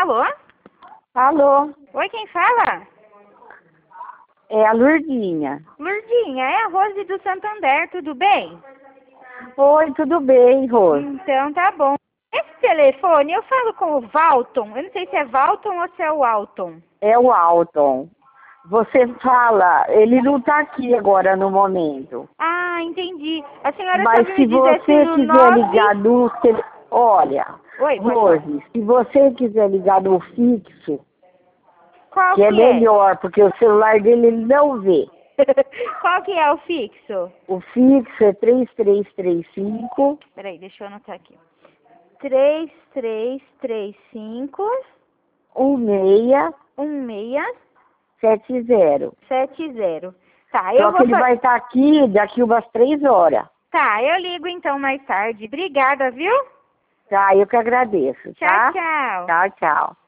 Alô? Alô, Oi, quem fala? é a Lurdinha. Lurdinha, é a Rose do Santander, tudo bem? Oi, tudo bem, Rose? Então tá bom. Esse telefone, eu falo com o Valton. Eu não sei se é Valton ou se é o Alton. É o Alton. Você fala, ele não tá aqui agora no momento. Ah, entendi. A senhora Mas sabe me se dizer se você no quiser 9... ligar no... Olha, Oi, pode falar. Rose, se você quiser ligar no fixo, Qual que é que é? melhor, porque o celular dele ele não vê. Qual que é o fixo? O fixo é 3335 Peraí, deixa eu anotar aqui. 3335 1670. 1670. Tá, eu Só que vou ele vai estar aqui daqui umas 3 horas. Tá, eu ligo então mais tarde. Obrigada, viu? Tá, eu que agradeço, Tchau, tá? tchau. Tchau, tchau.